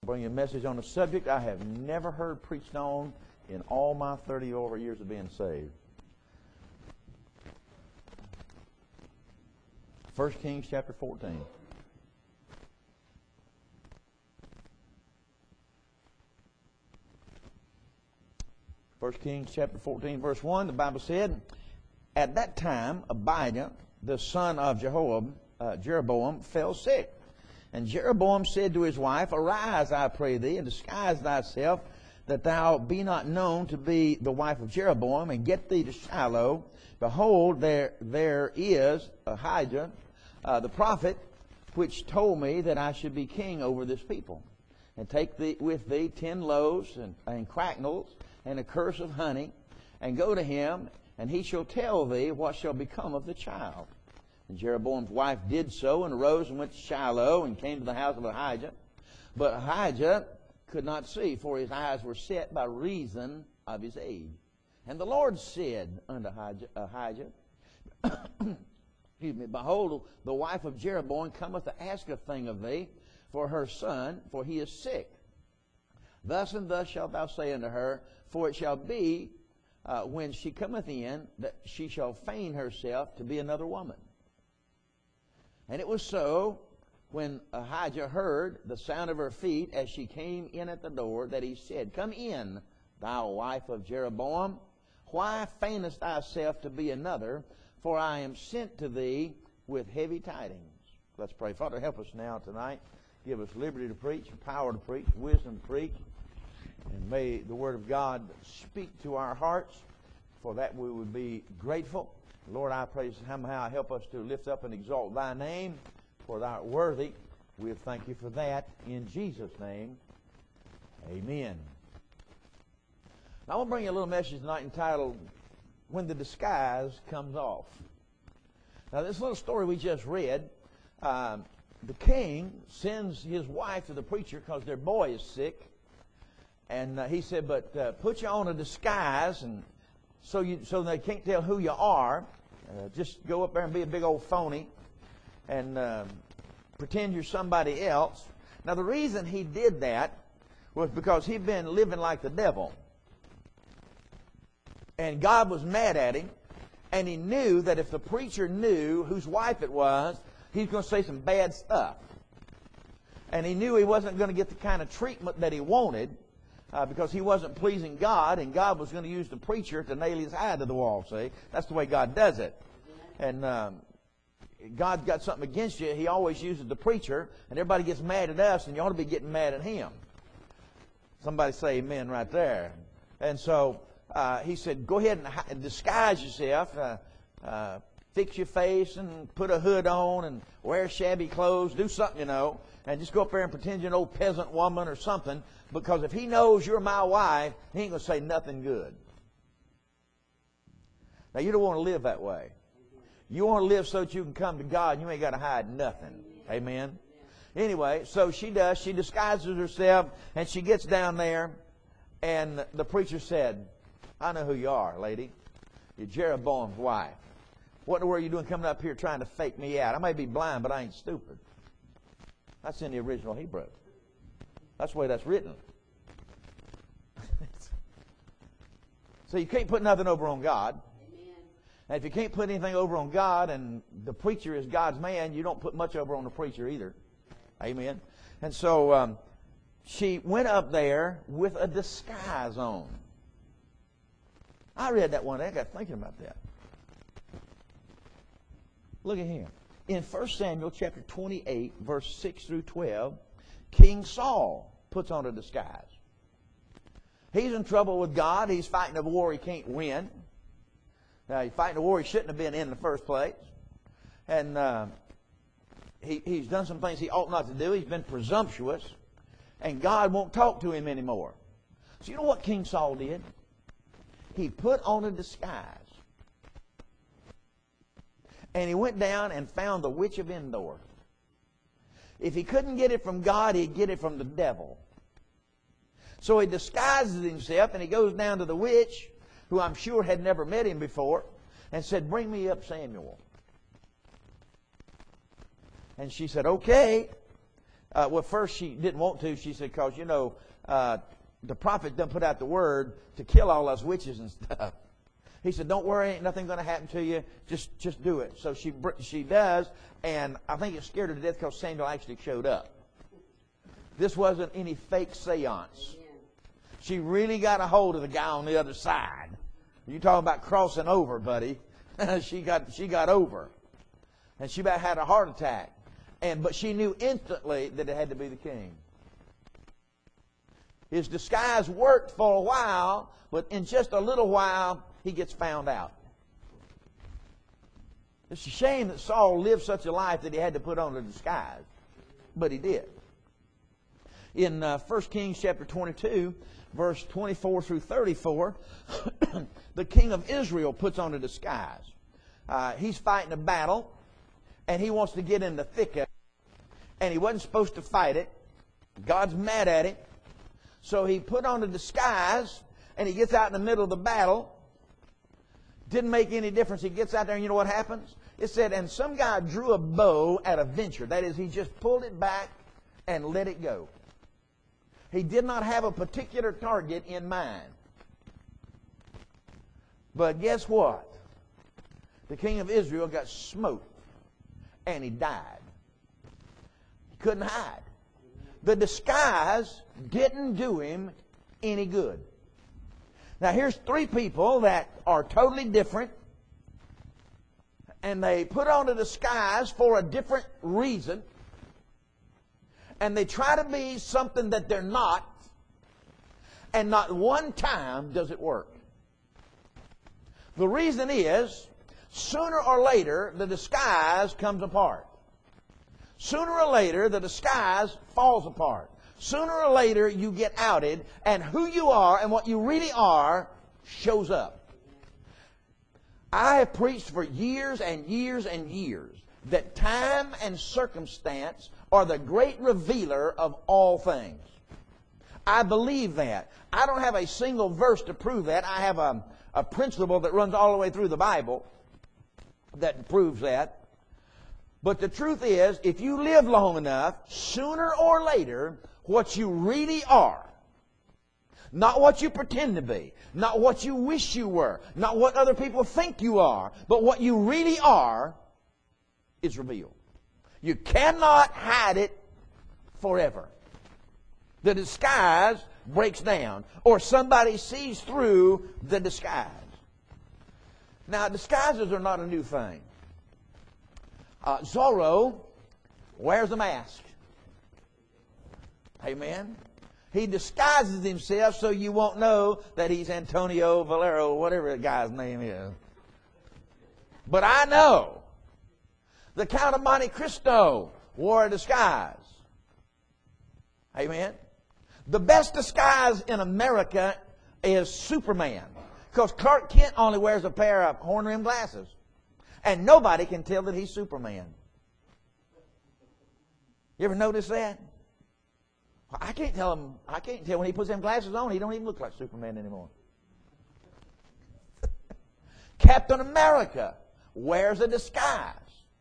Bring you a message on a subject I have never heard preached on in all my 30 over years of being saved. 1 Kings chapter 14. First Kings chapter 14, verse 1, the Bible said, "At that time Abijah, the son of Jeroboam, fell sick. And Jeroboam said to his wife, Arise, I pray thee, and disguise thyself, that thou be not known to be the wife of Jeroboam, and get thee to Shiloh. Behold, there is Ahijah, the prophet, which told me that I should be king over this people. And take with thee 10 loaves and cracknels and a cruse of honey, and go to him, and he shall tell thee what shall become of the child." And Jeroboam's wife did so, and arose and went to Shiloh, and came to the house of Ahijah. But Ahijah could not see, for his eyes were set by reason of his age. And the Lord said unto Ahijah, Behold, the wife of Jeroboam cometh to ask a thing of thee for her son, for he is sick. Thus and thus shalt thou say unto her, for it shall be, when she cometh in, that she shall feign herself to be another woman. And it was so, when Ahijah heard the sound of her feet as she came in at the door, that he said, Come in, thou wife of Jeroboam. Why feignest thyself to be another? For I am sent to thee with heavy tidings. Let's pray. Father, help us now tonight. Give us liberty to preach, power to preach, wisdom to preach. And may the Word of God speak to our hearts. For that we would be grateful. Lord, I pray somehow help us to lift up and exalt thy name, for thou art worthy. We thank you for that. In Jesus' name, amen. Now I want to bring you a little message tonight entitled, When the Disguise Comes Off. Now this little story we just read, the king sends his wife to the preacher because their boy is sick. And he said, but put you on a disguise, and so they can't tell who you are. Just go up there and be a big old phony and pretend you're somebody else. Now, the reason he did that was because he'd been living like the devil. And God was mad at him. And he knew that if the preacher knew whose wife it was, he was going to say some bad stuff. And he knew he wasn't going to get the kind of treatment that he wanted. Because he wasn't pleasing God, and God was going to use the preacher to nail his eye to the wall, see? That's the way God does it. And God's got something against you. He always uses the preacher, and everybody gets mad at us, and you ought to be getting mad at him. Somebody say amen right there. And so he said, go ahead and disguise yourself. Fix your face and put a hood on and wear shabby clothes. Do something, and just go up there and pretend you're an old peasant woman or something. Because if he knows you're my wife, he ain't going to say nothing good. Now, you don't want to live that way. You want to live so that you can come to God and you ain't got to hide nothing. Amen? Anyway, so she does. She disguises herself and she gets down there. And the preacher said, I know who you are, lady. You're Jeroboam's wife. What in the world are you doing coming up here trying to fake me out? I may be blind, but I ain't stupid. That's in the original Hebrew. That's the way that's written. So you can't put nothing over on God. Amen. And if you can't put anything over on God and the preacher is God's man, you don't put much over on the preacher either. Amen. And so she went up there with a disguise on. I read that one day. I got thinking about that. Look at here. In 1 Samuel chapter 28, verse 6 through 12, King Saul puts on a disguise. He's in trouble with God. He's fighting a war he can't win. He's fighting a war he shouldn't have been in the first place. And he's done some things he ought not to do. He's been presumptuous. And God won't talk to him anymore. So you know what King Saul did? He put on a disguise. And he went down and found the witch of Endor. If he couldn't get it from God, he'd get it from the devil. So he disguises himself and he goes down to the witch, who I'm sure had never met him before, and said, bring me up Samuel. And she said, okay. Well, first she didn't want to. She said, because, the prophet done put out the word to kill all us witches and stuff. He said, don't worry, ain't nothing going to happen to you. Just do it. So she does, and I think it scared her to death because Samuel actually showed up. This wasn't any fake seance. She really got a hold of the guy on the other side. You talking about crossing over, buddy. She got over. And she about had a heart attack. But she knew instantly that it had to be the king. His disguise worked for a while, but in just a little while, he gets found out. It's a shame that Saul lived such a life that he had to put on a disguise. But he did. In 1 Kings chapter 22, verse 24 through 34, the king of Israel puts on a disguise. He's fighting a battle, and he wants to get in the thick of it. And he wasn't supposed to fight it. God's mad at him. So he put on a disguise, and he gets out in the middle of the battle. Didn't make any difference. He gets out there, and you know what happens? It said, and some guy drew a bow at a venture. That is, he just pulled it back and let it go. He did not have a particular target in mind. But guess what? The king of Israel got smoked, and he died. He couldn't hide. The disguise didn't do him any good. Now here's three people that are totally different, and they put on a disguise for a different reason, and they try to be something that they're not, and not one time does it work. The reason is, sooner or later, the disguise comes apart. Sooner or later, the disguise falls apart. Sooner or later, you get outed, and who you are and what you really are shows up. I have preached for years and years and years that time and circumstance are the great revealer of all things. I believe that. I don't have a single verse to prove that. I have a principle that runs all the way through the Bible that proves that. But the truth is, if you live long enough, sooner or later, what you really are, not what you pretend to be, not what you wish you were, not what other people think you are, but what you really are, is revealed. You cannot hide it forever. The disguise breaks down, or somebody sees through the disguise. Now, disguises are not a new thing. Zorro wears a mask. Amen. He disguises himself so you won't know that he's Antonio Valero, whatever the guy's name is. But I know the Count of Monte Cristo wore a disguise. Amen. The best disguise in America is Superman, because Clark Kent only wears a pair of horn-rimmed glasses. And nobody can tell that he's Superman. You ever notice that? I can't tell when he puts them glasses on, he don't even look like Superman anymore. Captain America wears a disguise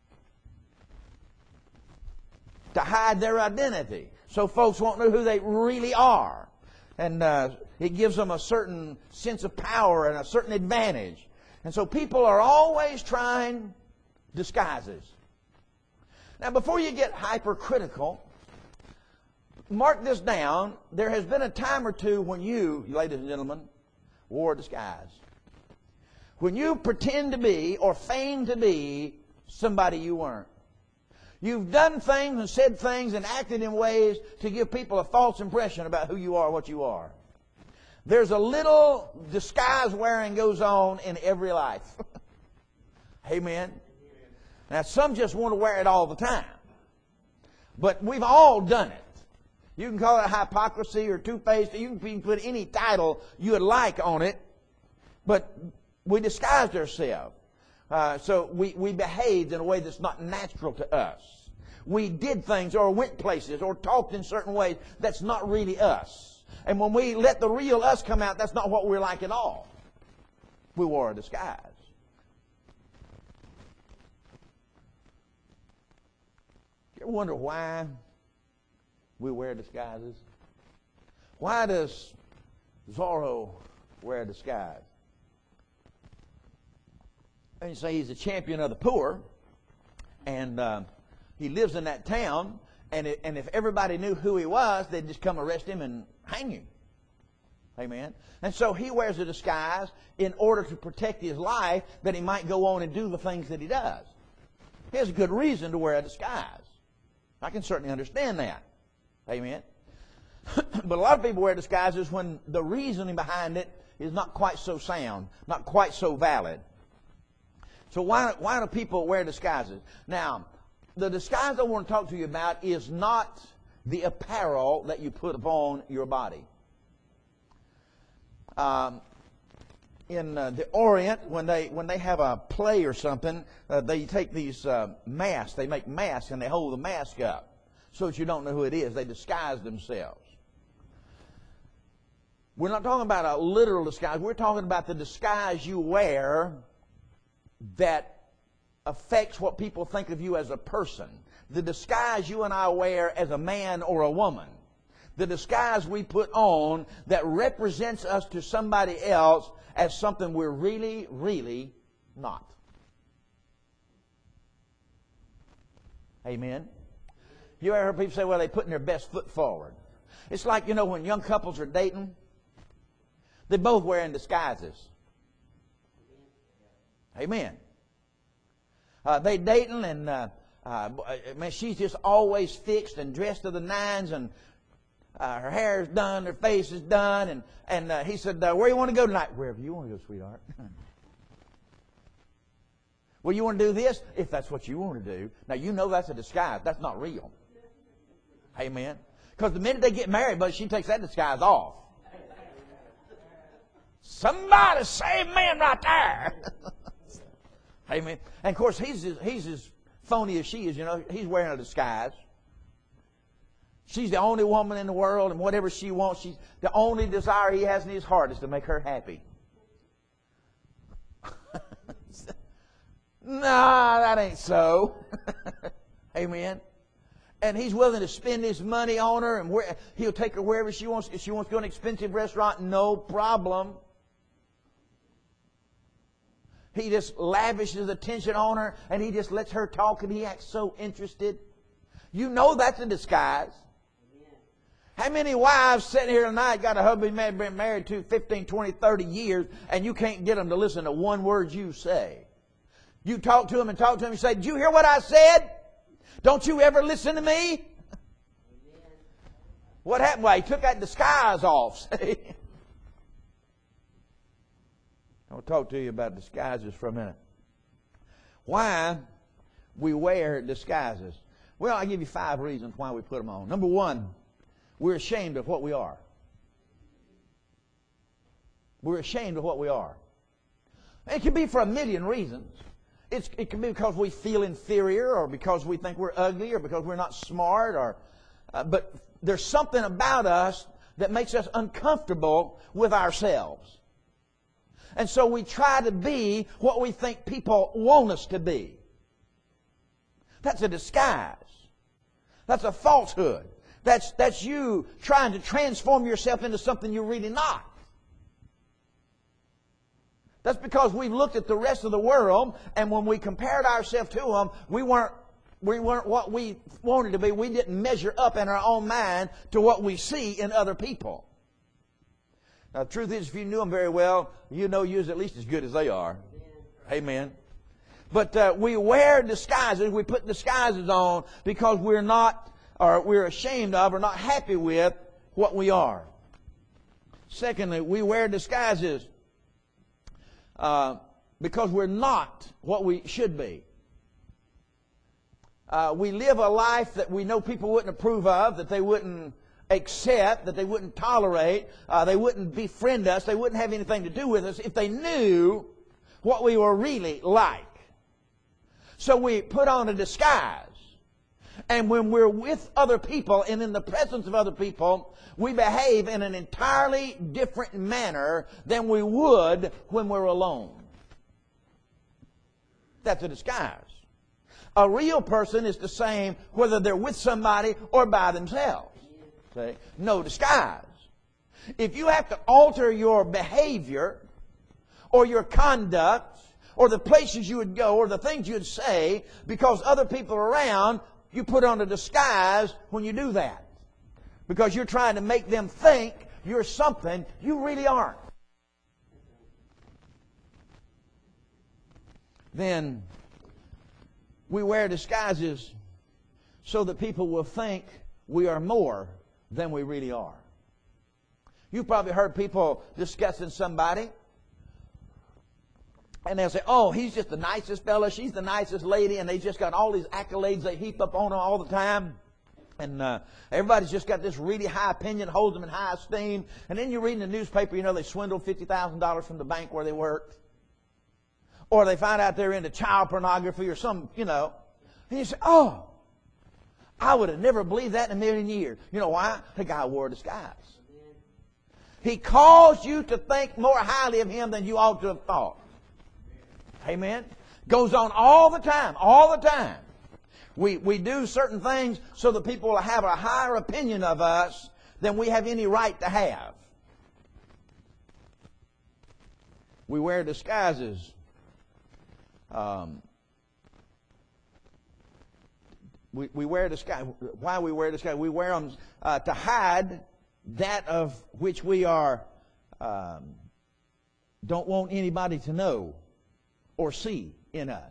to hide their identity, so folks won't know who they really are. And it gives them a certain sense of power and a certain advantage. And so people are always trying disguises. Now, before you get hypercritical, mark this down. There has been a time or two when you, ladies and gentlemen, wore a disguise. When you pretend to be or feign to be somebody you weren't. You've done things and said things and acted in ways to give people a false impression about who you are, what you are. There's a little disguise wearing goes on in every life. Amen. Now, some just want to wear it all the time. But we've all done it. You can call it hypocrisy or two-faced. You can put any title you would like on it. But we disguised ourselves. So we behaved in a way that's not natural to us. We did things or went places or talked in certain ways that's not really us. And when we let the real us come out, that's not what we're like at all. We wore a disguise. You ever wonder why we wear disguises? Why does Zorro wear a disguise? And you say he's a champion of the poor, and he lives in that town, and if everybody knew who he was, they'd just come arrest him and hang him. Amen. And so he wears a disguise in order to protect his life, that he might go on and do the things that he does. He has a good reason to wear a disguise. I can certainly understand that. Amen. But a lot of people wear disguises when the reasoning behind it is not quite so sound, not quite so valid. So why do people wear disguises? Now, the disguise I want to talk to you about is not the apparel that you put upon your body. In the Orient, when they have a play or something, they take these masks. They make masks and they hold the mask up so that you don't know who it is. They disguise themselves. We're not talking about a literal disguise. We're talking about the disguise you wear that affects what people think of you as a person. The disguise you and I wear as a man or a woman. The disguise we put on that represents us to somebody else as something we're really, really not. Amen? You ever heard people say, well, they're putting their best foot forward. It's like, when young couples are dating, they're both wearing disguises. Amen. They dating, and man, she's just always fixed and dressed to the nines, and her hair's done, her face is done, and he said, where you want to go tonight? Wherever you want to go, sweetheart. Well, you want to do this? If that's what you want to do. Now, that's a disguise. That's not real. Amen. Because the minute they get married, but she takes that disguise off. Somebody say amen right there. Amen. And of course, he's as phony as she is. He's wearing a disguise. She's the only woman in the world, and whatever she wants, the only desire he has in his heart is to make her happy. Nah, that ain't so. Amen. And he's willing to spend his money on her, and he'll take her wherever she wants. If she wants to go to an expensive restaurant, no problem. He just lavishes attention on her, and he just lets her talk, and he acts so interested. That's a disguise. How many wives sitting here tonight got a husband been married to 15, 20, 30 years, and you can't get them to listen to one word you say? You talk to them, you say, did you hear what I said? Don't you ever listen to me? Amen. What happened? Well, he took that disguise off. See? I'll talk to you about disguises for a minute. Why we wear disguises? Well, I'll give you 5 reasons why we put them on. Number 1, we're ashamed of what we are. We're ashamed of what we are. It can be for a million reasons. It can be because we feel inferior, or because we think we're ugly, or because we're not smart, but there's something about us that makes us uncomfortable with ourselves. And so we try to be what we think people want us to be. That's a disguise. That's a falsehood. That's you trying to transform yourself into something you're really not. That's because we've looked at the rest of the world, and when we compared ourselves to them, we weren't what we wanted to be. We didn't measure up in our own mind to what we see in other people. Now, the truth is, if you knew them very well, you know you're at least as good as they are. Amen. But we wear disguises. We put disguises on because we're not, or we're ashamed of, or not happy with what we are. Secondly, we wear disguises because we're not what we should be. We live a life that we know people wouldn't approve of, that they wouldn't accept, that they wouldn't tolerate, they wouldn't befriend us, they wouldn't have anything to do with us if they knew what we were really like. So we put on a disguise. And when we're with other people and in the presence of other people, we behave in an entirely different manner than we would when we're alone. That's a disguise. A real person is the same whether they're with somebody or by themselves. See? No disguise. If you have to alter your behavior or your conduct or the places you would go or the things you'd say because other people are around, you put on a disguise when you do that. Because you're trying to make them think you're something you really aren't. Then we wear disguises so that people will think we are more than we really are. You've probably heard people discussing somebody, and they'll say, oh, he's just the nicest fella, she's the nicest lady, and they just got all these accolades they heap up on them all the time. And everybody's just got this really high opinion, holds them in high esteem. And then you read in the newspaper, they swindled $50,000 from the bank where they worked. Or they find out they're into child pornography or some, And you say, oh, I would have never believed that in a million years. You know why? The guy wore a disguise. He caused you to think more highly of him than you ought to have thought. Amen? Goes on all the time, all the time. We do certain things so that people will have a higher opinion of us than we have any right to have. We wear disguises. We wear disguise. Why we wear disguise? We wear them to hide that of which we are don't want anybody to know or see in us.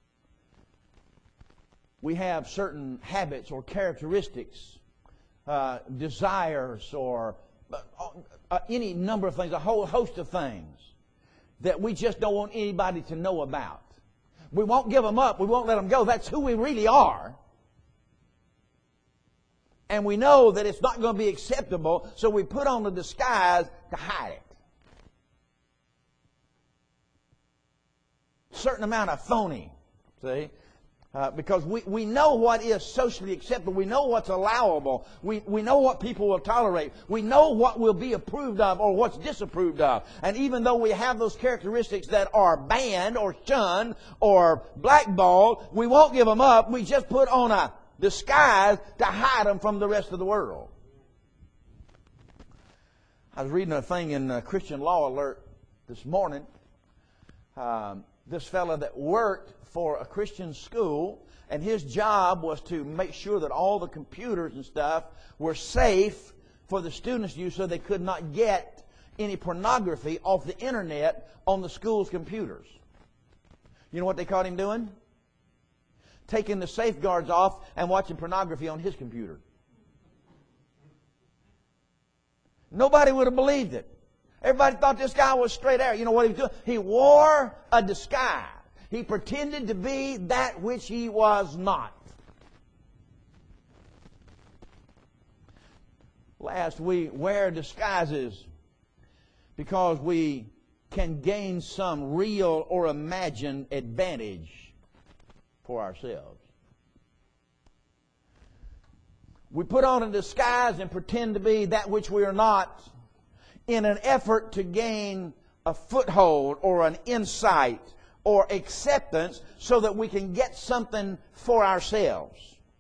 We have certain habits or characteristics, desires, or any number of things, a whole host of things that we just don't want anybody to know about. We won't give them up. We won't let them go. That's who we really are. And we know that it's not going to be acceptable, so we put on the disguise to hide it. Certain amount of phony, see? Because we know what is socially acceptable. We know what's allowable. We know what people will tolerate. We know what will be approved of or what's disapproved of. And even though we have those characteristics that are banned or shunned or blackballed, we won't give them up. We just put on a disguise to hide them from the rest of the world. I was reading a thing in Christian Law Alert this morning. This fellow that worked for a Christian school, and his job was to make sure that all the computers and stuff were safe for the students to use so they could not get any pornography off the internet on the school's computers. You know what they caught him doing? Taking the safeguards off and watching pornography on his computer. Nobody would have believed it. Everybody thought this guy was straight out. You know what he was doing? He wore a disguise. He pretended to be that which he was not. Last, we wear disguises because we can gain some real or imagined advantage for ourselves. We put on a disguise and pretend to be that which we are not in an effort to gain a foothold or an insight or acceptance so that we can get something for ourselves.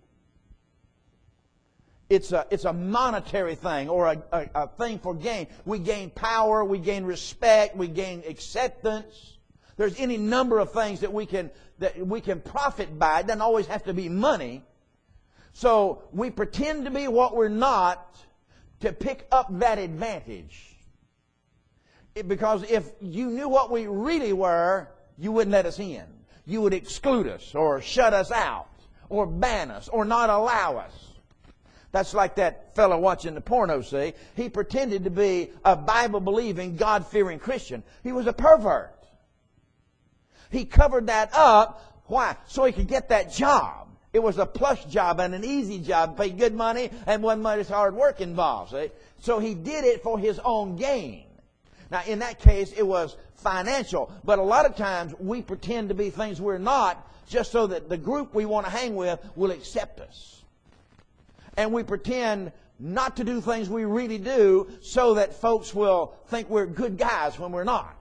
It's a monetary thing or a thing for gain. We gain power, we gain respect, we gain acceptance. There's any number of things that we can profit by. It doesn't always have to be money. So we pretend to be what we're not to pick up that advantage. Because if you knew what we really were, you wouldn't let us in. You would exclude us or shut us out or ban us or not allow us. That's like that fellow watching the porno, see? He pretended to be a Bible-believing, God-fearing Christian. He was a pervert. He covered that up. Why? So he could get that job. It was a plush job and an easy job, paid good money, and wasn't much hard work involved, see? So he did it for his own gain. Now, in that case, it was financial. But a lot of times, we pretend to be things we're not just so that the group we want to hang with will accept us. And we pretend not to do things we really do so that folks will think we're good guys when we're not.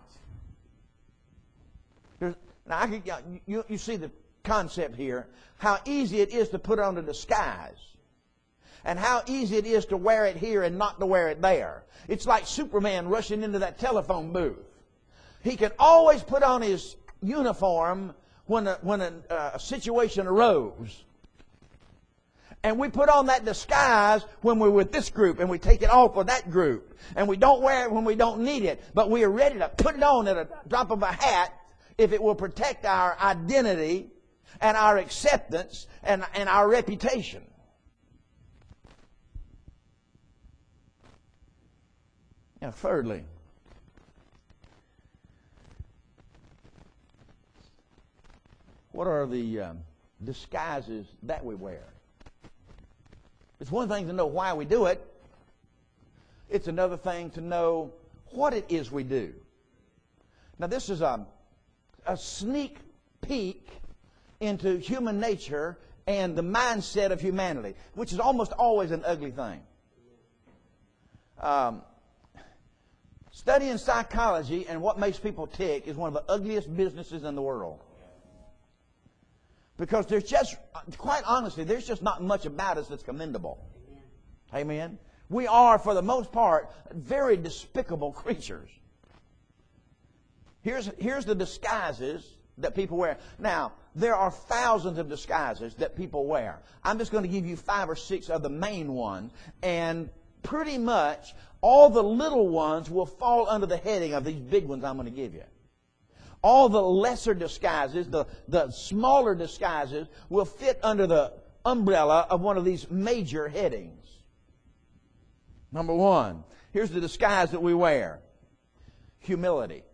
Now, you see the concept here, how easy it is to put on a disguise. and how easy it is to wear it here and not to wear it there. It's like Superman rushing into that telephone booth. He can always put on his uniform when a situation arose. And we put on that disguise when we're with this group, and we take it off with that group. And we don't wear it when we don't need it, but we are ready to put it on at a drop of a hat if it will protect our identity and our acceptance and our reputation. Now, thirdly, what are the disguises that we wear? It's one thing to know why we do it. It's another thing to know what it is we do. Now, this is a sneak peek into human nature and the mindset of humanity, which is almost always an ugly thing. Studying psychology and what makes people tick is one of the ugliest businesses in the world. Because there's just, quite honestly, there's just not much about us that's commendable. Amen? We are, for the most part, very despicable creatures. Here's the disguises that people wear. Now, there are thousands of disguises that people wear. I'm just going to give you 5 or 6 of the main ones, and pretty much all the little ones will fall under the heading of these big ones I'm going to give you. All the lesser disguises, the smaller disguises, will fit under the umbrella of one of these major headings. Number 1, here's the disguise that we wear. Humility.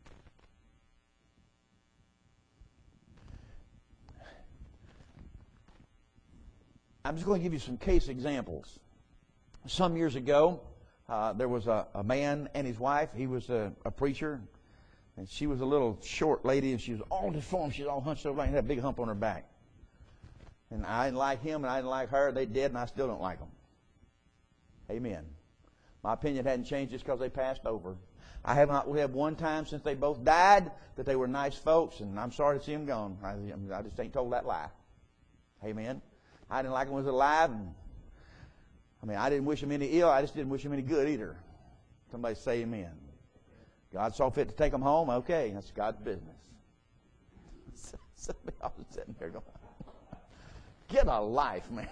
I'm just going to give you some case examples. Some years ago, there was a man and his wife. He was a preacher. And she was a little short lady, and she was all deformed. She was all hunched over, and had a big hump on her back. And I didn't like him, and I didn't like her. They did, and I still don't like them. Amen. My opinion hadn't changed just because they passed over. I have not lived one time since they both died that they were nice folks, and I'm sorry to see them gone. I just ain't told that lie. Amen. I didn't like them when they was alive, and I didn't wish them any ill. I just didn't wish them any good either. Somebody say amen. God saw fit to take them home. Okay, that's God's business. Somebody else is sitting there going, get a life, man.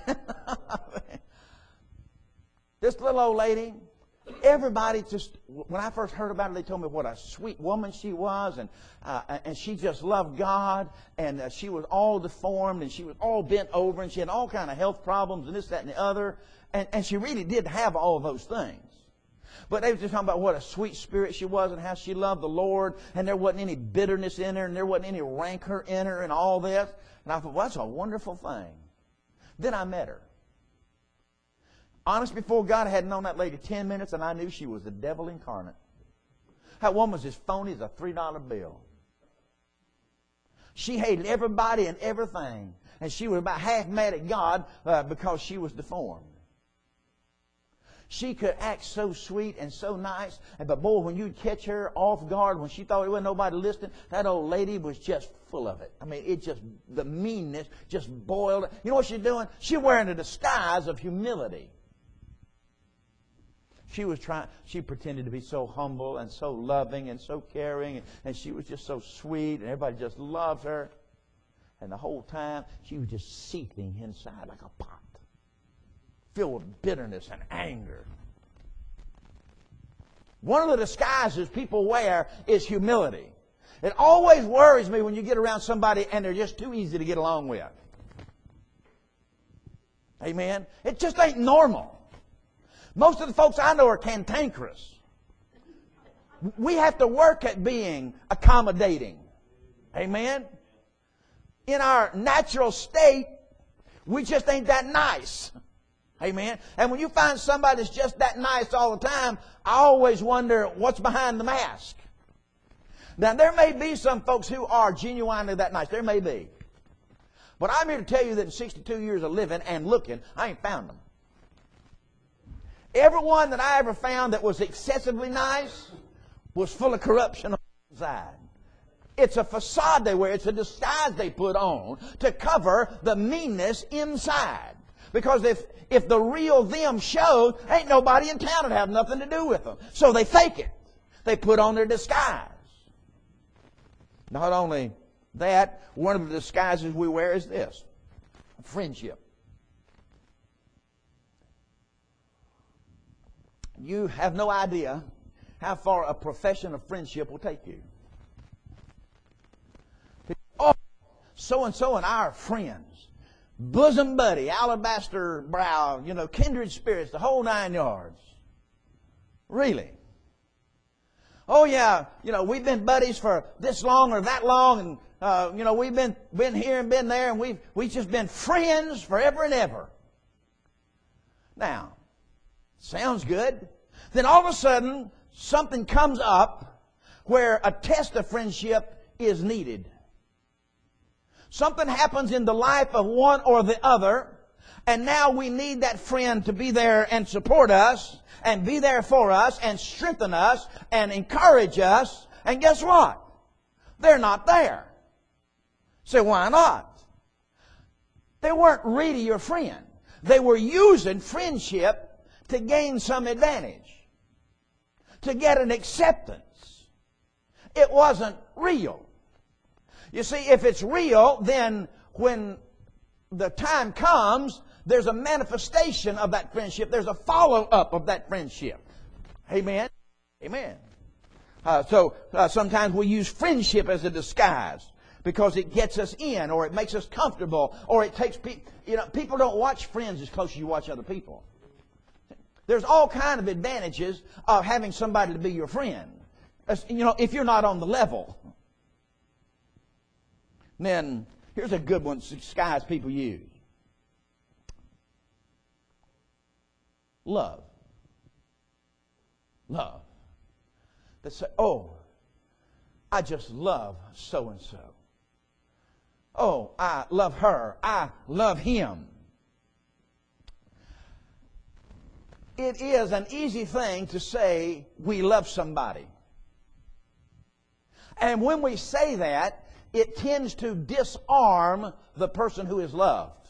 This little old lady, everybody just, when I first heard about her, they told me what a sweet woman she was, and she just loved God, and she was all deformed, and she was all bent over, and she had all kind of health problems, and this, that, and the other, and she really did have all of those things. But they were just talking about what a sweet spirit she was and how she loved the Lord, and there wasn't any bitterness in her, and there wasn't any rancor in her and all this. And I thought, well, that's a wonderful thing. Then I met her. Honest before God, I had known that lady 10 minutes, and I knew she was the devil incarnate. That woman was as phony as a $3 bill. She hated everybody and everything, and she was about half mad at God because she was deformed. She could act so sweet and so nice, but boy, when you'd catch her off guard, when she thought there wasn't nobody listening, that old lady was just full of it. The meanness just boiled. You know what she's doing? She's wearing a disguise of humility. She pretended to be so humble and so loving and so caring, and she was just so sweet, and everybody just loved her. And the whole time, she was just seething inside like a pot, filled with bitterness and anger. One of the disguises people wear is humility. It always worries me when you get around somebody and they're just too easy to get along with. Amen? It just ain't normal. Most of the folks I know are cantankerous. We have to work at being accommodating. Amen? In our natural state, we just ain't that nice. Amen. And when you find somebody that's just that nice all the time, I always wonder what's behind the mask. Now, there may be some folks who are genuinely that nice. There may be. But I'm here to tell you that in 62 years of living and looking, I ain't found them. Everyone that I ever found that was excessively nice was full of corruption on the inside. It's a facade they wear. It's a disguise they put on to cover the meanness inside. Because if the real them showed, ain't nobody in town would have nothing to do with them. So they fake it. They put on their disguise. Not only that, one of the disguises we wear is this: friendship. You have no idea how far a profession of friendship will take you. Oh, so-and-so and I are friends. Bosom buddy, alabaster brow, kindred spirits, the whole 9 yards. Really? Oh yeah, we've been buddies for this long or that long, and we've been here and been there, and we've just been friends forever and ever. Now, sounds good. Then all of a sudden, something comes up where a test of friendship is needed. Something happens in the life of one or the other, and now we need that friend to be there and support us, and be there for us, and strengthen us, and encourage us. And guess what? They're not there. So why not? They weren't really your friend. They were using friendship to gain some advantage, to get an acceptance. It wasn't real. You see, if it's real, then when the time comes, there's a manifestation of that friendship. There's a follow-up of that friendship. Amen? Amen. Sometimes we use friendship as a disguise because it gets us in, or it makes us comfortable, or it takes people. People don't watch friends as close as you watch other people. There's all kind of advantages of having somebody to be your friend. If you're not on the level. Then, here's a good one, disguise people use. Love. Love. They say, oh, I just love so-and-so. Oh, I love her. I love him. It is an easy thing to say we love somebody. And when we say that, it tends to disarm the person who is loved.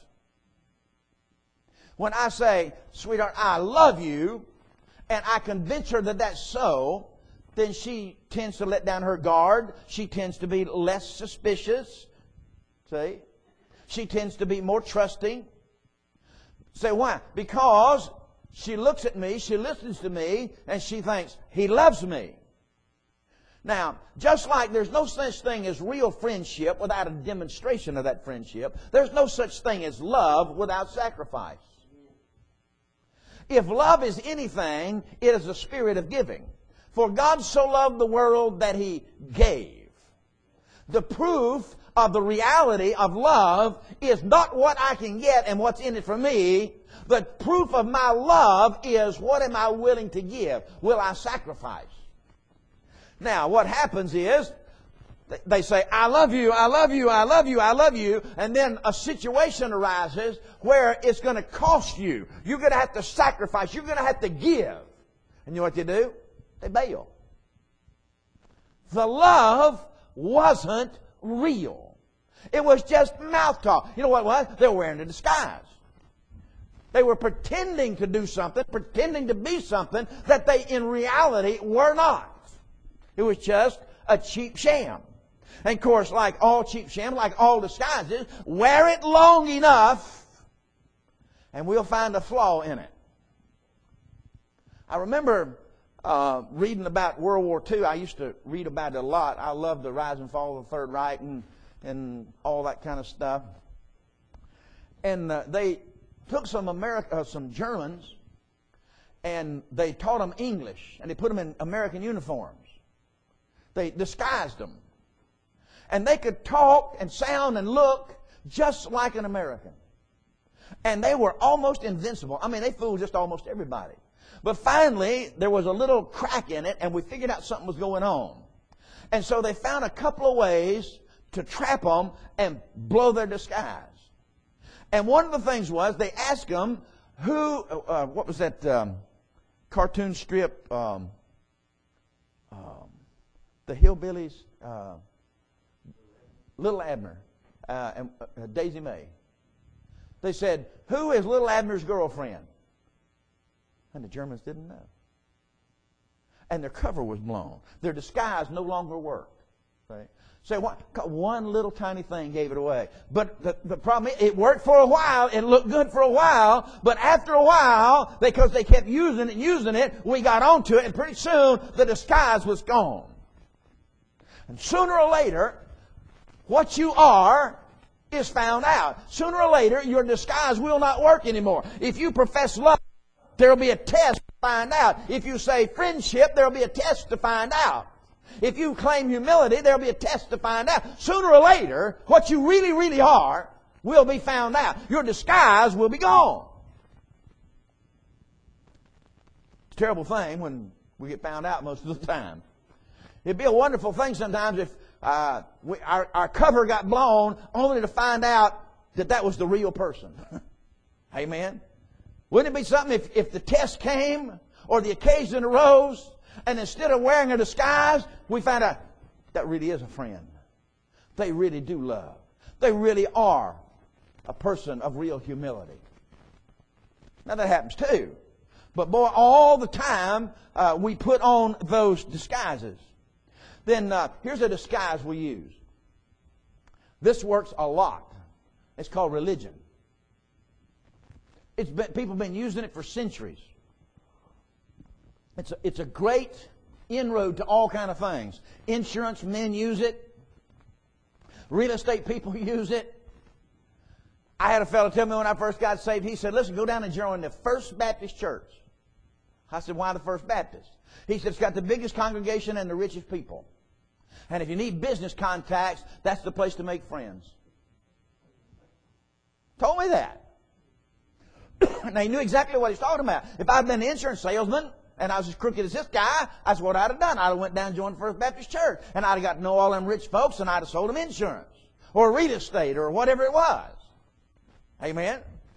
When I say, sweetheart, I love you, and I convince her that that's so, then she tends to let down her guard. She tends to be less suspicious. See? She tends to be more trusting. Say, why? Because she looks at me, she listens to me, and she thinks, he loves me. Now, just like there's no such thing as real friendship without a demonstration of that friendship, there's no such thing as love without sacrifice. If love is anything, it is a spirit of giving. For God so loved the world that He gave. The proof of the reality of love is not what I can get and what's in it for me. The proof of my love is what am I willing to give? Will I sacrifice? Now, what happens is, they say, I love you, I love you, I love you, I love you, and then a situation arises where it's going to cost you. You're going to have to sacrifice. You're going to have to give. And you know what they do? They bail. The love wasn't real. It was just mouth talk. You know what it was? They were wearing a disguise. They were pretending to do something, pretending to be something that they in reality were not. It was just a cheap sham. And of course, like all cheap sham, like all disguises, wear it long enough and we'll find a flaw in it. I remember reading about World War II. I used to read about it a lot. I loved the rise and fall of the Third Reich and all that kind of stuff. And they took some Germans and they taught them English and they put them in American uniforms. They disguised them. And they could talk and sound and look just like an American. And they were almost invincible. I mean, they fooled just almost everybody. But finally, there was a little crack in it, and we figured out something was going on. And so they found a couple of ways to trap them and blow their disguise. And one of the things was, they asked them what was that cartoon strip, the Hillbillies, Little Abner, and Daisy May. They said, who is little Abner's girlfriend? And the Germans didn't know. And their cover was blown. Their disguise no longer worked. Right? So one little tiny thing gave it away. But the problem is, it worked for a while. It looked good for a while. But after a while, because they kept using it, we got onto it. And pretty soon, the disguise was gone. And sooner or later, what you are is found out. Sooner or later, your disguise will not work anymore. If you profess love, there will be a test to find out. If you say friendship, there will be a test to find out. If you claim humility, there will be a test to find out. Sooner or later, what you really, really are will be found out. Your disguise will be gone. It's a terrible thing when we get found out most of the time. It'd be a wonderful thing sometimes if our cover got blown only to find out that was the real person. Amen? Wouldn't it be something if the test came or the occasion arose and instead of wearing a disguise, we found out that really is a friend. They really do love. They really are a person of real humility. Now that happens too. But boy, all the time we put on those disguises. Then here's a disguise we use. This works a lot. It's called religion. People have been using it for centuries. It's a great inroad to all kind of things. Insurance men use it. Real estate people use it. I had a fellow tell me when I first got saved, he said, listen, go down and join the First Baptist Church. I said, why the First Baptist? He said, it's got the biggest congregation and the richest people. And if you need business contacts, that's the place to make friends. Told me that. Now, he knew exactly what he's talking about. If I'd been an insurance salesman and I was as crooked as this guy, that's what I'd have done. I'd have went down and joined the First Baptist Church. And I'd have got to know all them rich folks and I'd have sold them insurance or real estate or whatever it was. Amen?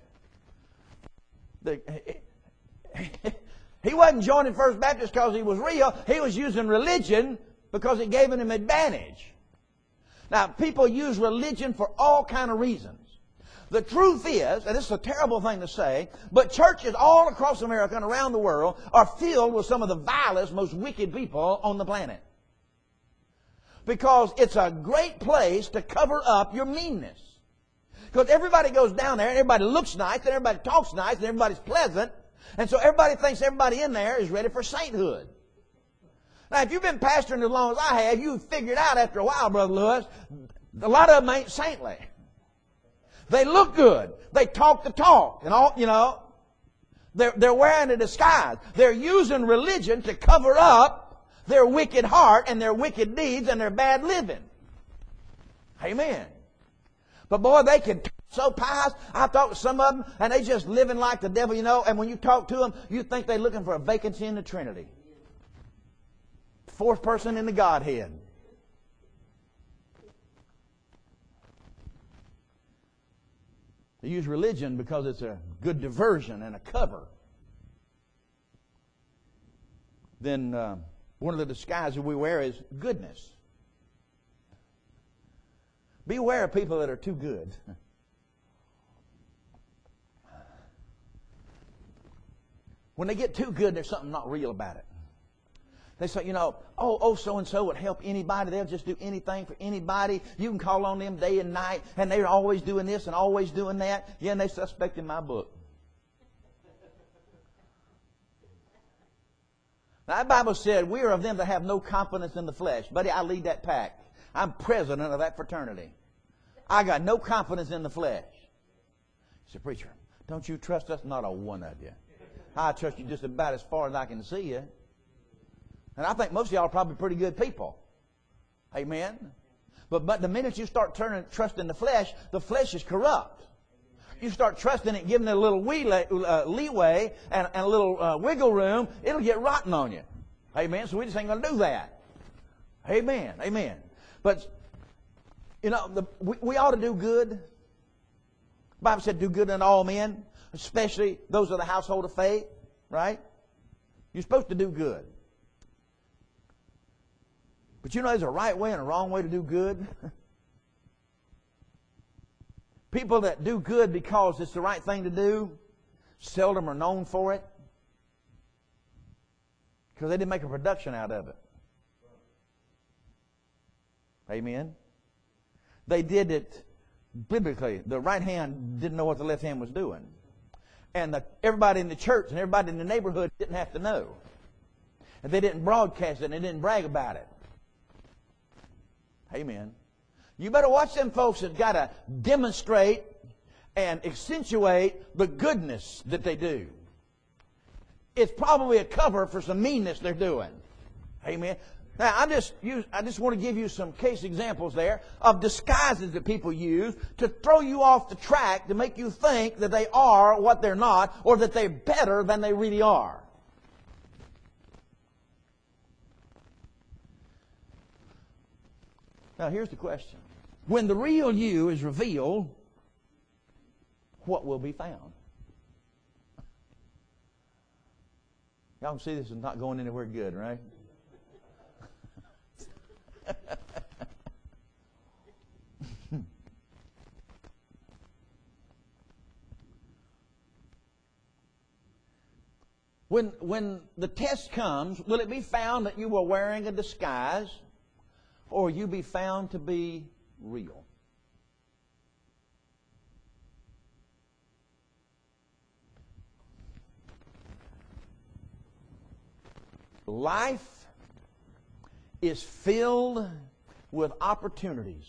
He wasn't joining First Baptist because he was real. He was using religion because it gave him advantage. Now, people use religion for all kind of reasons. The truth is, and this is a terrible thing to say, but churches all across America and around the world are filled with some of the vilest, most wicked people on the planet. Because it's a great place to cover up your meanness. Because everybody goes down there and everybody looks nice and everybody talks nice and everybody's pleasant. And so everybody thinks everybody in there is ready for sainthood. Now, if you've been pastoring as long as I have, you've figured out after a while, Brother Lewis, a lot of them ain't saintly. They look good. They talk the talk. And all, you know, they're wearing a disguise. They're using religion to cover up their wicked heart and their wicked deeds and their bad living. Amen. But boy, they can talk so pious. I talked to some of them, and they just living like the devil, you know. And when you talk to them, you think they're looking for a vacancy in the Trinity. Fourth person in the Godhead. They use religion because it's a good diversion and a cover. Then one of the disguises we wear is goodness. Beware of people that are too good. When they get too good, there's something not real about it. They say, you know, so-and-so would help anybody. They'll just do anything for anybody. You can call on them day and night, and they're always doing this and always doing that. Yeah, and they suspect in my book. Now, that Bible said, we are of them that have no confidence in the flesh. Buddy, I lead that pack. I'm president of that fraternity. I got no confidence in the flesh. He said, preacher, don't you trust us? Not a one of you. I trust you just about as far as I can see you. And I think most of y'all are probably pretty good people. Amen? But the minute you start trusting the flesh is corrupt. You start trusting it, giving it a little leeway and a little wiggle room, it'll get rotten on you. Amen? So we just ain't going to do that. Amen. Amen. But, you know, we ought to do good. The Bible said do good unto all men, especially those of the household of faith. Right? You're supposed to do good. But you know there's a right way and a wrong way to do good. People that do good because it's the right thing to do seldom are known for it because they didn't make a production out of it. Amen? They did it biblically. The right hand didn't know what the left hand was doing. And everybody in the church and everybody in the neighborhood didn't have to know. And they didn't broadcast it and they didn't brag about it. Amen. You better watch them folks that got to demonstrate and accentuate the goodness that they do. It's probably a cover for some meanness they're doing. Amen. Now, I just want to give you some case examples there of disguises that people use to throw you off the track to make you think that they are what they're not or that they're better than they really are. Now, here's the question. When the real you is revealed, what will be found? Y'all can see this is not going anywhere good, right? When the test comes, will it be found that you were wearing a disguise or you be found to be real? Life is filled with opportunities.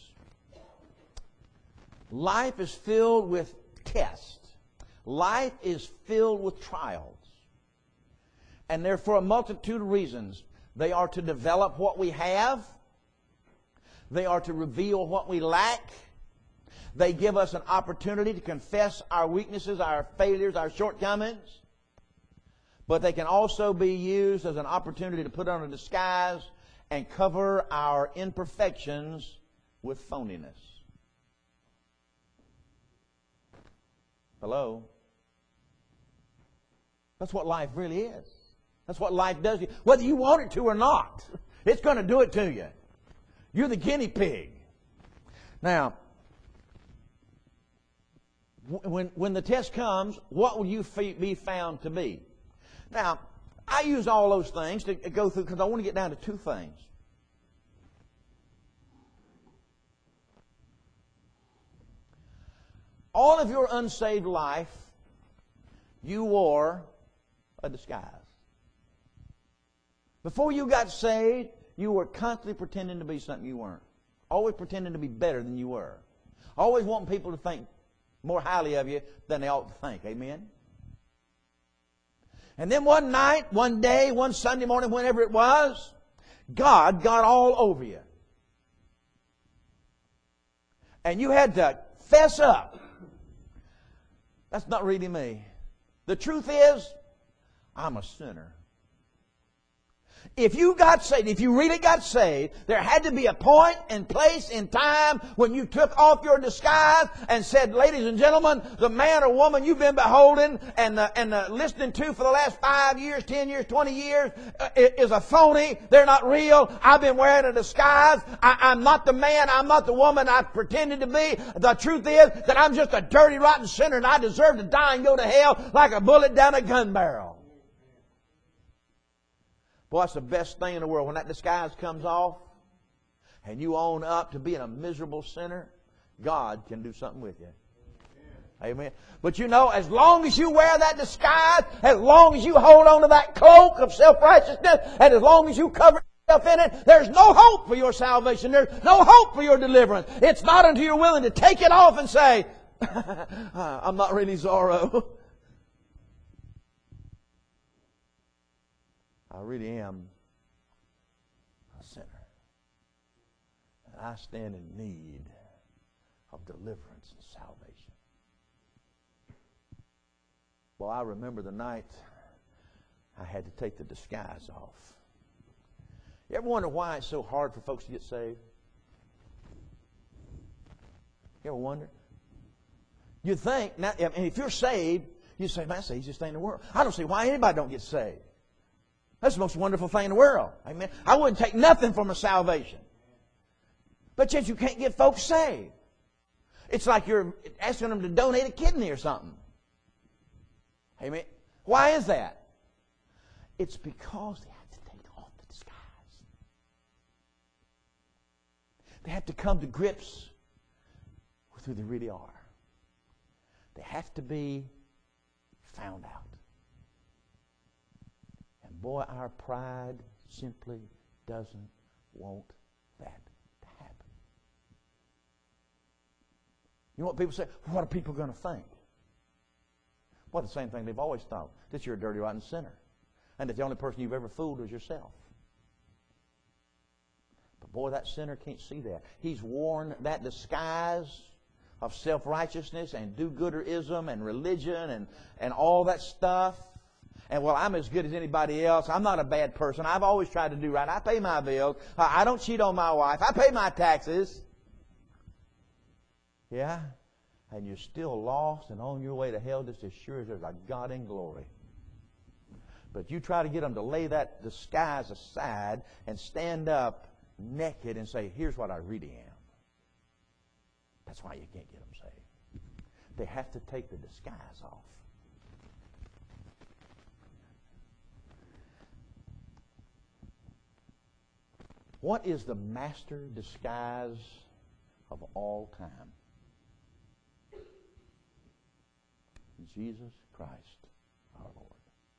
Life is filled with tests. Life is filled with trials. And they're for a multitude of reasons. They are to develop what we have. They are to reveal what we lack. They give us an opportunity to confess our weaknesses, our failures, our shortcomings. But they can also be used as an opportunity to put on a disguise and cover our imperfections with phoniness. Hello? That's what life really is. That's what life does to you. Whether you want it to or not, it's going to do it to you. You're the guinea pig. Now, when the test comes, what will you be found to be? Now, I use all those things to go through because I want to get down to two things. All of your unsaved life, you wore a disguise. Before you got saved, you were constantly pretending to be something you weren't. Always pretending to be better than you were. Always wanting people to think more highly of you than they ought to think. Amen? And then one night, one day, one Sunday morning, whenever it was, God got all over you. And you had to fess up. That's not really me. The truth is, I'm a sinner. If you got saved, if you really got saved, there had to be a point and place in time when you took off your disguise and said, ladies and gentlemen, the man or woman you've been beholding and listening to for the last 5 years, 10 years, 20 years is a phony. They're not real. I've been wearing a disguise. I'm not the man. I'm not the woman I pretended to be. The truth is that I'm just a dirty, rotten sinner and I deserve to die and go to hell like a bullet down a gun barrel. Boy, that's the best thing in the world. When that disguise comes off and you own up to being a miserable sinner, God can do something with you. Amen. But you know, as long as you wear that disguise, as long as you hold on to that cloak of self-righteousness, and as long as you cover yourself in it, there's no hope for your salvation. There's no hope for your deliverance. It's not until you're willing to take it off and say, I'm not really Zorro. I really am a sinner. And I stand in need of deliverance and salvation. Well, I remember the night I had to take the disguise off. You ever wonder why it's so hard for folks to get saved? You ever wonder? You think, now, and if you're saved, you say, man, that's the easiest thing in the world. I don't see why anybody don't get saved. That's the most wonderful thing in the world. Amen. I wouldn't take nothing from a salvation. But yet you can't get folks saved. It's like you're asking them to donate a kidney or something. Amen. Why is that? It's because they have to take off the disguise. They have to come to grips with who they really are. They have to be found out. And boy, our pride simply doesn't want that to happen. You know what people say? What are people going to think? Well, the same thing they've always thought, that you're a dirty, rotten sinner. And that the only person you've ever fooled was yourself. But boy, that sinner can't see that. He's worn that disguise of self-righteousness and do-gooderism and religion and all that stuff. And, well, I'm as good as anybody else. I'm not a bad person. I've always tried to do right. I pay my bills. I don't cheat on my wife. I pay my taxes. Yeah? And you're still lost and on your way to hell just as sure as there's a God in glory. But you try to get them to lay that disguise aside and stand up naked and say, here's what I really am. That's why you can't get them saved. They have to take the disguise off. What is the master disguise of all time? Jesus Christ our Lord.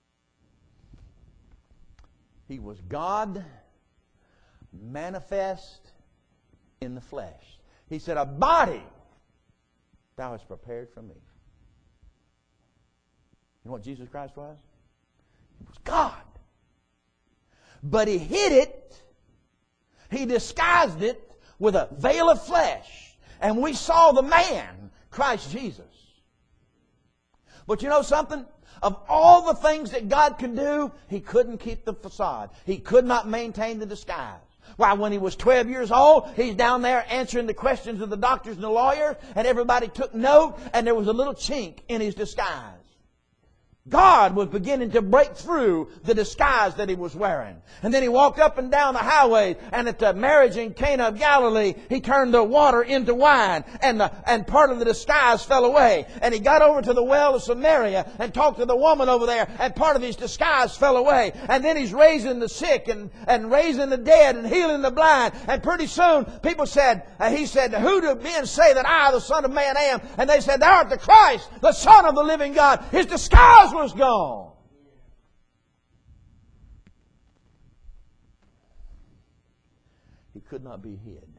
He was God manifest in the flesh. He said, a body thou hast prepared for me. You know what Jesus Christ was? He was God. But He hid it. He disguised it with a veil of flesh. And we saw the man, Christ Jesus. But you know something? Of all the things that God could do, He couldn't keep the facade. He could not maintain the disguise. Why, when He was 12 years old, He's down there answering the questions of the doctors and the lawyers, and everybody took note, and there was a little chink in His disguise. God was beginning to break through the disguise that He was wearing. And then He walked up and down the highway, and at the marriage in Cana of Galilee, He turned the water into wine, and part of the disguise fell away. And He got over to the well of Samaria and talked to the woman over there, and part of His disguise fell away. And then He's raising the sick and raising the dead and healing the blind. And pretty soon, people said, He said, who do men say that I, the Son of Man, am? And they said, thou art the Christ, the Son of the living God. His disguise was gone. He could not be hid.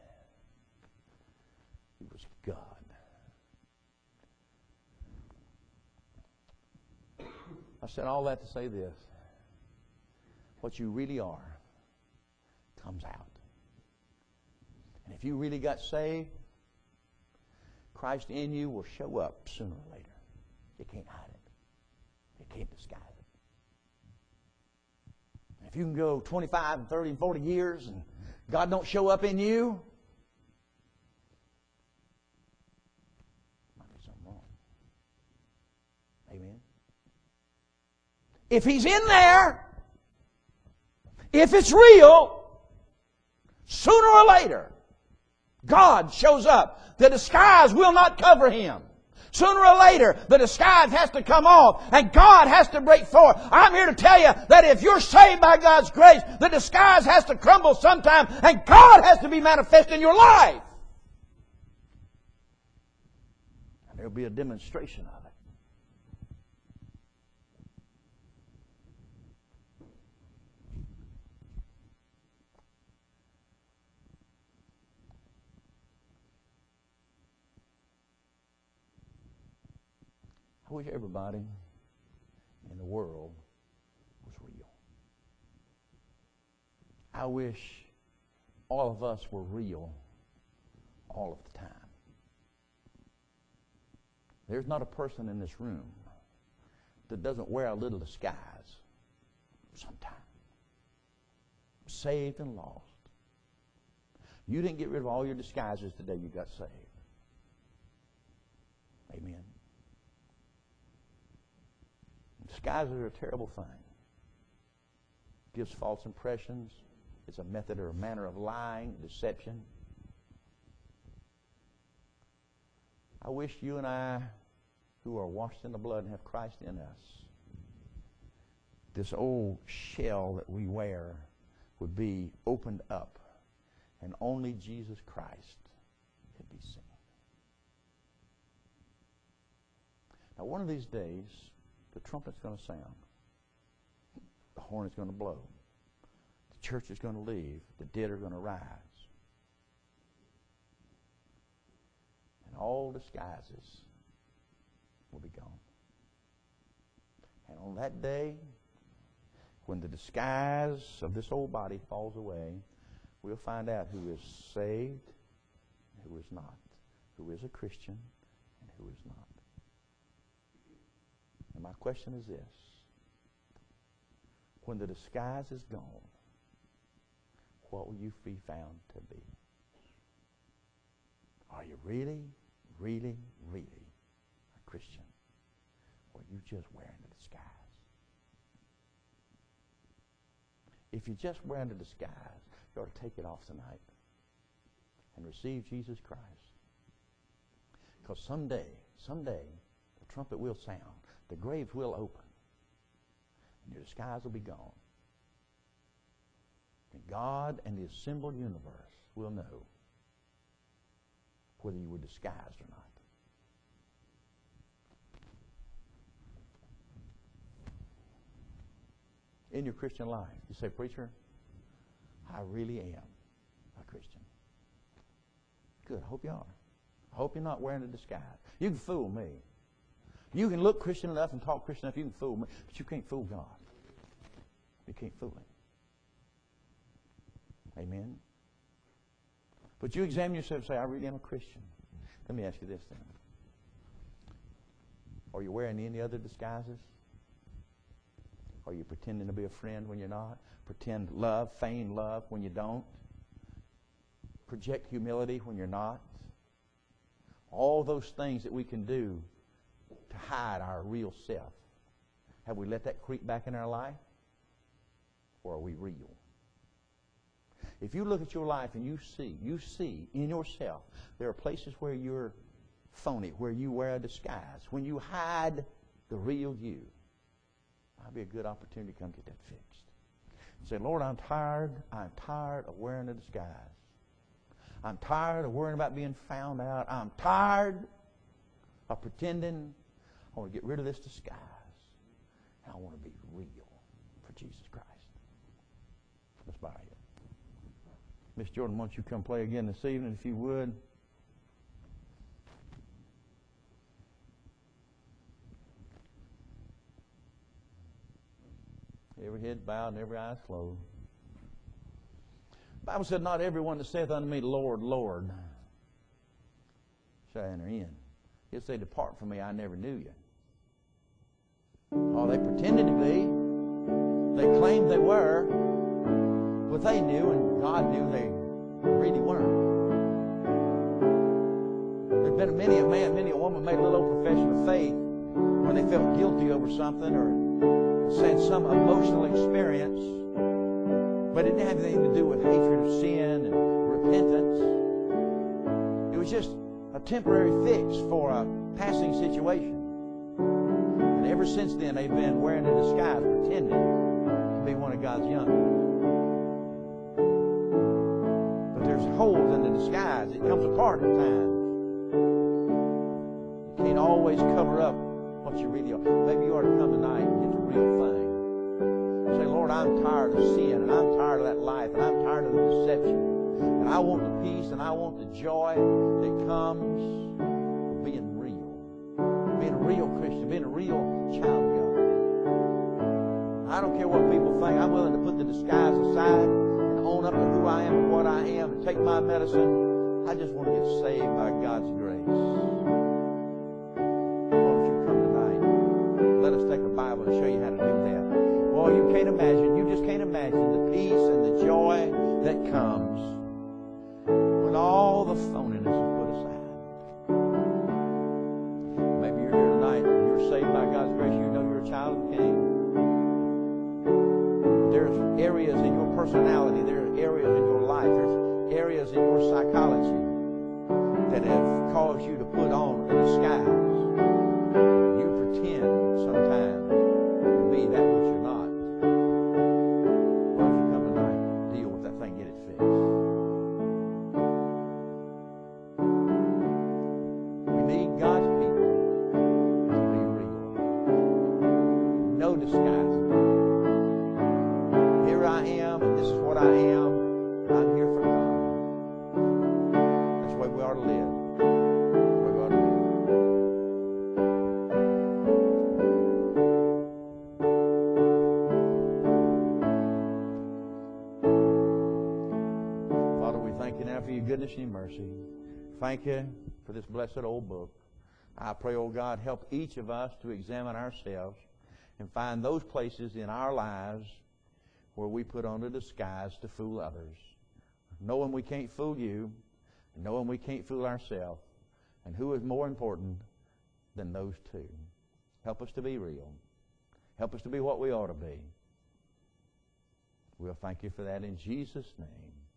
He was God. I said all that to say this. What you really are comes out. And if you really got saved, Christ in you will show up sooner or later. You can't hide it. You can't disguise it. If you can go 25 and 30 and 40 years and God don't show up in you, might be something wrong. Amen. If He's in there, if it's real, sooner or later, God shows up. The disguise will not cover Him. Sooner or later, the disguise has to come off and God has to break forth. I'm here to tell you that if you're saved by God's grace, the disguise has to crumble sometime and God has to be manifest in your life. And there'll be a demonstration of it. I wish everybody in the world was real. I wish all of us were real all of the time. There's not a person in this room that doesn't wear a little disguise sometime. Saved and lost. You didn't get rid of all your disguises the day you got saved. Amen. Disguises are a terrible thing. It gives false impressions. It's a method or a manner of lying, deception. I wish you and I, who are washed in the blood and have Christ in us, this old shell that we wear would be opened up and only Jesus Christ could be seen. Now, one of these days, the trumpet's going to sound. The horn is going to blow. The church is going to leave. The dead are going to rise. And all disguises will be gone. And on that day, when the disguise of this old body falls away, we'll find out who is saved and who is not, who is a Christian and who is not. And my question is this. When the disguise is gone, what will you be found to be? Are you really, really, really a Christian? Or are you just wearing a disguise? If you're just wearing a disguise, you ought to take it off tonight and receive Jesus Christ. Because someday, the trumpet will sound. The graves will open. And your disguise will be gone. And God and the assembled universe will know whether you were disguised or not. In your Christian life, you say, preacher, I really am a Christian. Good, I hope you are. I hope you're not wearing a disguise. You can fool me. You can look Christian enough and talk Christian enough, you can fool me, but you can't fool God. You can't fool Him. Amen? But you examine yourself and say, I really am a Christian. Let me ask you this then. Are you wearing any other disguises? Are you pretending to be a friend when you're not? Pretend love, feign love when you don't? Project humility when you're not? All those things that we can do to hide our real self. Have we let that creep back in our life? Or are we real? If you look at your life and you see in yourself, there are places where you're phony, where you wear a disguise, when you hide the real you, that'd be a good opportunity to come get that fixed. Say, Lord, I'm tired of wearing a disguise. I'm tired of worrying about being found out. I'm tired of pretending. I want to get rid of this disguise. And I want to be real for Jesus Christ. Let's bow here. Miss Jordan, why don't you come play again this evening, if you would? Every head bowed and every eye closed. The Bible said, not everyone that saith unto me, Lord, Lord, shall enter in. He'll say, depart from me, I never knew you. Oh, they pretended to be. They claimed they were. But they knew, and God knew they really weren't. There's been many a man, many a woman made a little old profession of faith when they felt guilty over something or had some emotional experience, but it didn't have anything to do with hatred of sin and repentance. It was just a temporary fix for a passing situation. And ever since then, they've been wearing a disguise, pretending to be one of God's young ones. But there's holes in the disguise. It comes apart at times. You can't always cover up what you really are. Maybe you ought to come tonight and get the real thing. Say, Lord, I'm tired of sin, and I'm tired of that life, and I'm tired of the deception. And I want the peace, and I want the joy that comes from being real. Being a real Christian, being a real child of God. I don't care what people think. I'm willing to put the disguise aside and own up to who I am and what I am and take my medicine. I just want to get saved by God's grace. Let us take a Bible and show you how to do that. Boy, you just can't imagine the peace and the joy that comes when all the phoniness is put aside. Maybe you're here tonight and you're saved by God's grace. You know you're a child of the King. There's areas in your personality, there are areas in your life, there's areas in your psychology that have caused you to put on a I am. I'm here for God. That's the way we ought to live. That's the way we ought to live. Father, we thank you now for your goodness and your mercy. Thank you for this blessed old book. I pray, oh God, help each of us to examine ourselves and find those places in our lives where we put on a disguise to fool others, knowing we can't fool you, knowing we can't fool ourselves, and who is more important than those two. Help us to be real. Help us to be what we ought to be. We'll thank you for that in Jesus' name.